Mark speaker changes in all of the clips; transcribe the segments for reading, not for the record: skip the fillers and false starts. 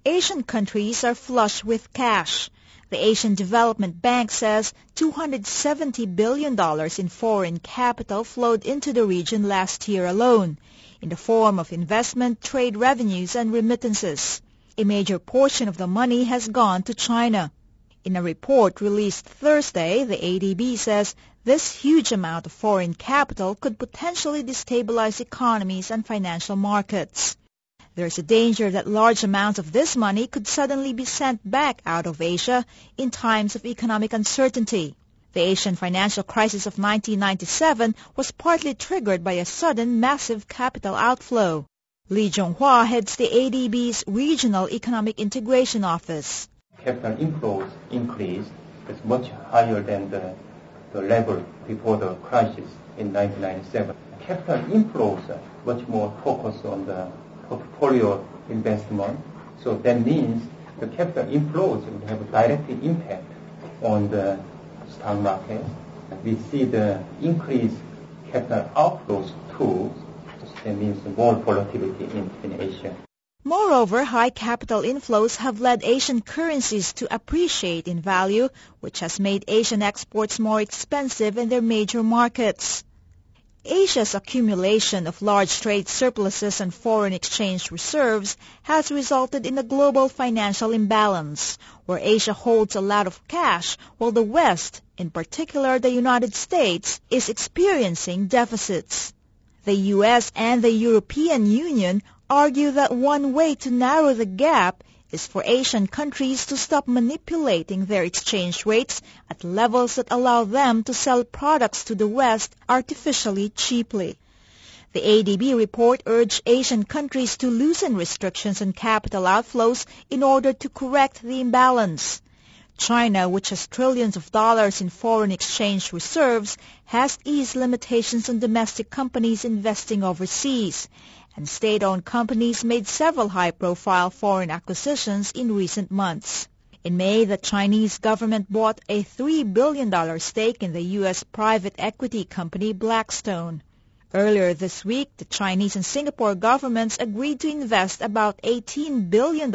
Speaker 1: Asian countries are flush with cash. The Asian Development Bank says $270 billion in foreign capital flowed into the region last year alone, in the form of investment, trade revenues, and remittances. A major portion of the money has gone to China. In a report released Thursday, the ADB says this huge amount of foreign capital could potentially destabilize economies and financial markets. There is a danger that large amounts of this money could suddenly be sent back out of Asia in times of economic uncertainty. The Asian financial crisis of 1997 was partly triggered by a sudden massive capital outflow. Lee Jong-hwa heads the ADB's Regional Economic Integration Office.
Speaker 2: Capital inflows increased is much higher than the level before the crisis in 1997. Capital inflows are much more focused on the portfolio investment. So that means the capital inflows will have a direct impact on the stock market. We see the increased capital outflows too. That means more volatility in Asia.
Speaker 1: Moreover, high capital inflows have led Asian currencies to appreciate in value, which has made Asian exports more expensive in their major markets. Asia's accumulation of large trade surpluses and foreign exchange reserves has resulted in a global financial imbalance, where Asia holds a lot of cash while the West, in particular the United States, is experiencing deficits. The U.S. and the European Union argue that one way to narrow the gap is for Asian countries to stop manipulating their exchange rates at levels that allow them to sell products to the West artificially cheaply. The ADB report urged Asian countries to loosen restrictions on capital outflows in order to correct the imbalance. China, which has trillions of dollars in foreign exchange reserves, has eased limitations on domestic companies investing overseas, and state-owned companies made several high-profile foreign acquisitions in recent months. In May, the Chinese government bought a $3 billion stake in the U.S. private equity company Blackstone. Earlier this week, the Chinese and Singapore governments agreed to invest about $18 billion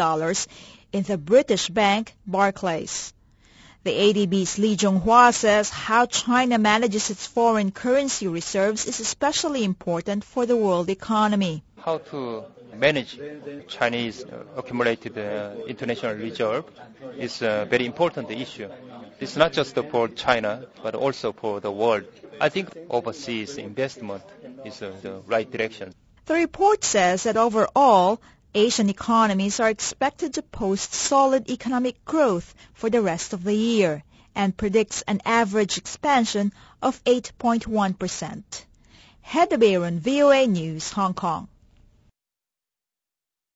Speaker 1: in the British bank Barclays. The ADB's Lee Jong-hwa says how China manages its foreign currency reserves is especially important for the world economy.
Speaker 3: How to manage Chinese accumulated international reserve is a very important issue. It's not just for China, but also for the world. I think overseas investment is the right direction.
Speaker 1: The report says that overall, Asian economies are expected to post solid economic growth for the rest of the year and predicts an average expansion of 8.1%. Heather Baron, VOA News, Hong Kong.